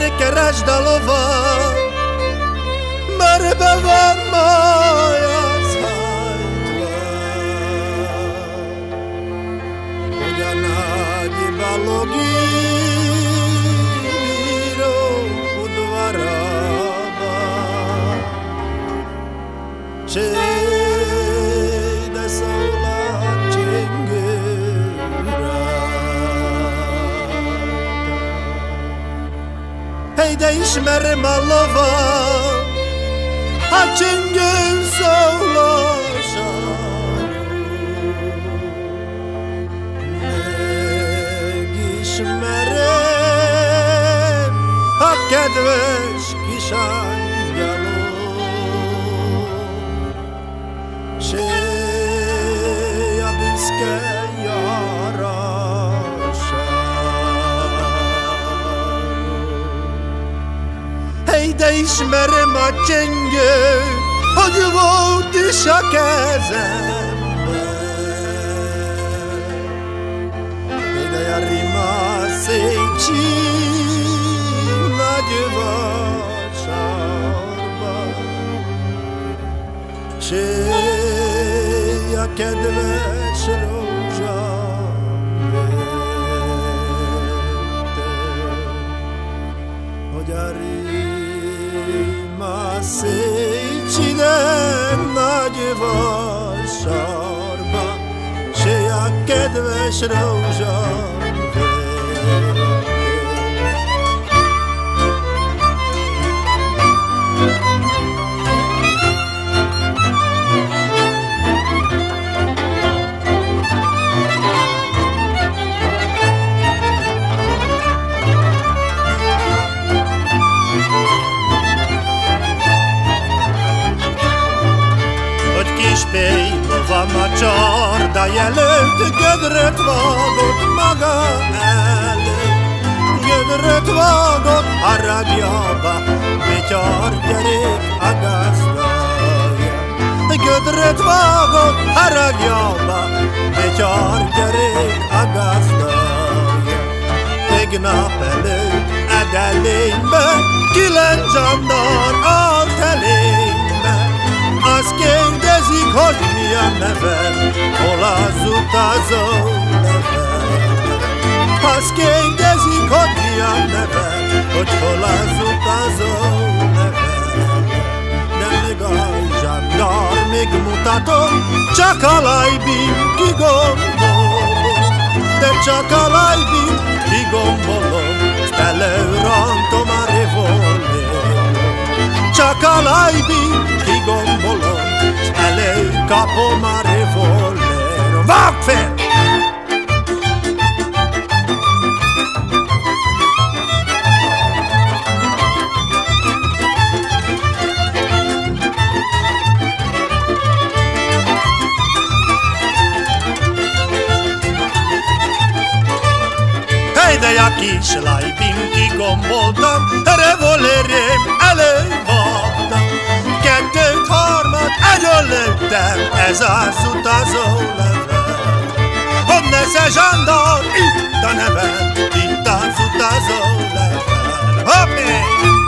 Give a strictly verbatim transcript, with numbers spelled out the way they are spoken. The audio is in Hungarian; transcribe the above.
ne keresd a lovat, mert be van majasz hajtva. Hogy a nagy balogi bíró udvarába csej, de szól a csengő rád. Hey, de ismerem a lovat, a csengő szólásáról. Megismerem a kedves kis angyalom, sej a büszke járásáról. Hey, de ismerem a csengő, hogy volt is a kezemben. De a rima szécsi nagy vasárban, sej a kedves rózsám vette, hogy a rima szécsi nagy vasárban, sej a kedves rózsám. Kispély lova macsarda jelölt, gödröt vágott maga előtt. Gödröt vágott haragjába, vityár gyerék a gazdája. Gödröt vágott haragjába, vityár gyerék a gazdája. Tegnap előtt Edelénybe kilenc zsandár állt elénybe. Azt kérdezik, hogy mi a nevem, hol az utazó nevem. Azt kérdezik, hogy mi a nevem, hogy hol az utazó nevem. De még a zsandár még mutatom, csak a lajbim kigombolom. De csak a lajbim kigombolom, s beleurantom a revolver. Csak a lajbim kigombolom, s előkapom a revolverom. Vágd fel! Hey, de a kis lajbim kigomboltam, revolverem elővadtam. Kettőt, harmat, egyon lőttem, ez az utazó level. Hogy nesze zsandár, itt a nevem, itt az utazó level. Hoppé!